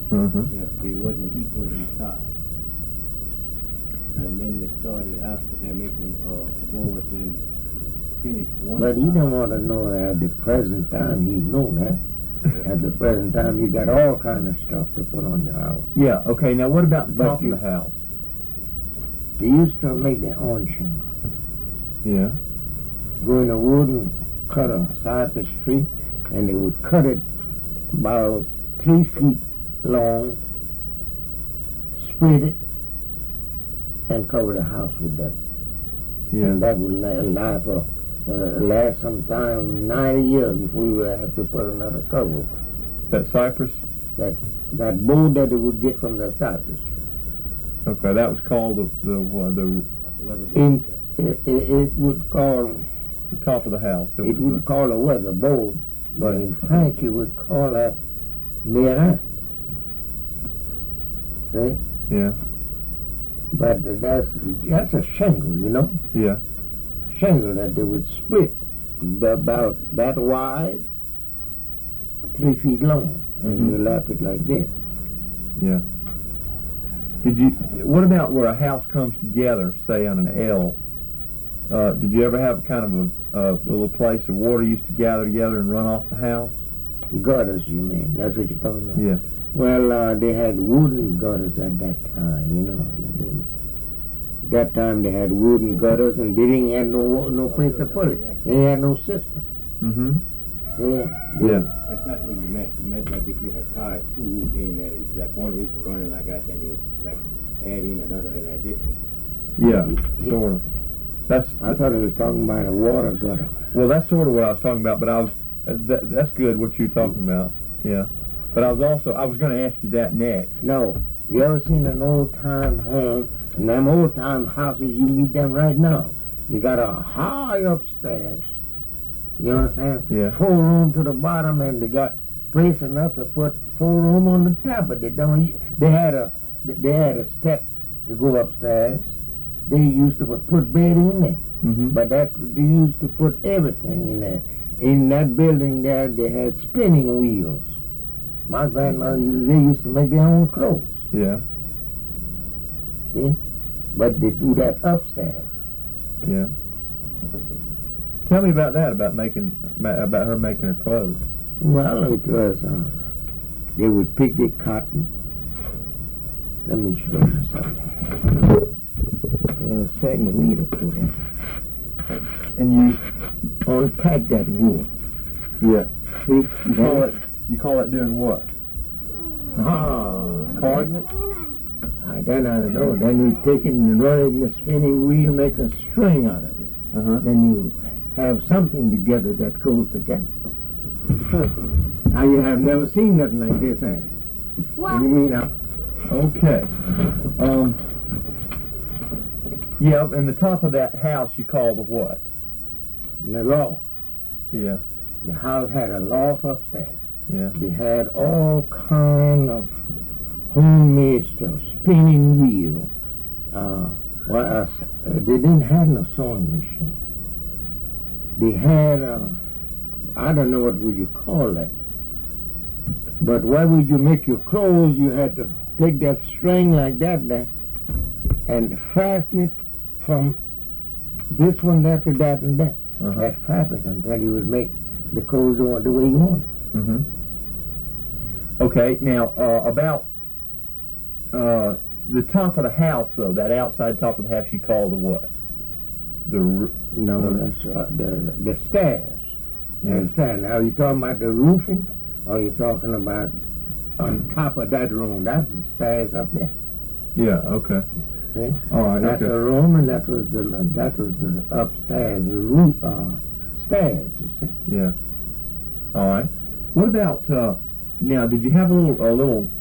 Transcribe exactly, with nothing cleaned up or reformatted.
Mm-hmm. You know, it wasn't equal in size. And then they started after they're making uh, boards and finish one. But he don't want to know that at the present time he know that. At the present time, you got all kind of stuff to put on your house. Yeah, okay, now what about the But top you- of the house? They used to make their own shingle. Yeah. Go in the wood and cut a cypress tree, and they would cut it about three feet long, split it, and cover the house with that. Yeah. And that would la- last for uh, last some time ninety years before you would have to put another cover. That cypress? That that board that they would get from that cypress tree. Okay, that was called the the uh, the, In, it, it, it would call the top of the house. it was would call a weather board, but in French you would call that mirin. See? the, yeah, But that's that's a shingle, you know. yeah, Shingle that they would split about that wide, three feet long, and Mhm. you lap it like this. yeah. Did you? What about where a house comes together, say on an L? Uh, did you ever have kind of a, a little place of water used to gather together and run off the house? Gutters, you mean? That's what you're talking about? Yeah. Well, uh, they had wooden gutters at that time, you know. That time they had wooden gutters, and they didn't have no no place to put it. They had no system. Mm-hmm. Yeah. Yeah. That's not what you meant. You meant like if you had tied two roofs in there, it's like one roof was running like that, then you would like add in another addition. Yeah, sort of. That's I thought he was talking about a water gutter. well, that's sort of what I was talking about. But I was uh, that, that's good what you're talking about. Yeah. But I was also I was going to ask you that next. No. You ever seen an old time home? And them old time houses, you meet them right now. You got a high upstairs. You understand? Yeah. Four room to the bottom, and they got place enough to put four room on the top. But they don't. They had a they had a step to go upstairs. They used to put, put bed in there. Mm-hmm. But that they used to put everything in there. In that building there, they had spinning wheels. My grandmother, they used to make their own clothes. Yeah. See? But they do that upstairs. Yeah. Tell me about that. About making about her making her clothes. Well, it was, uh, they would pick the cotton. Let me show you something. There's a certain way to put it. And you Unpack that wool. yeah. See? You call it you call it doing what? Ah, Carding it? I then I don't know. Then you take it and run it in the spinning wheel, make a string out of it. Uh-huh. Then you have something together that goes together. Now you have never seen nothing like this, eh? What? You mean uh, Okay. Um. Yeah, and the top of that house you call the what? the loft? Yeah. The house had a loft upstairs. Yeah. They had all kind of homemade stuff, spinning wheel. Uh, well, uh, they didn't have no sewing machine. They had, uh, I don't know what would you call that. But why would you make your clothes? You had to take that string like that there and fasten it from this one, that to that and that. Uh-huh. That fabric until you would make the clothes the way you want it. Mm-hmm. Okay, now uh, about uh, the top of the house, though, that outside top of the house you call the what? The r- No, Uh, that's uh, the the stairs. You Yeah. understand? Now you talking about the roofing, or you talking about on top of that room? That's the stairs up there. yeah, okay. See? All right, That's okay. a room, and that was the that was the upstairs, the roof uh, stairs. You see? Yeah. All right. What about uh, now? Did you have a little a little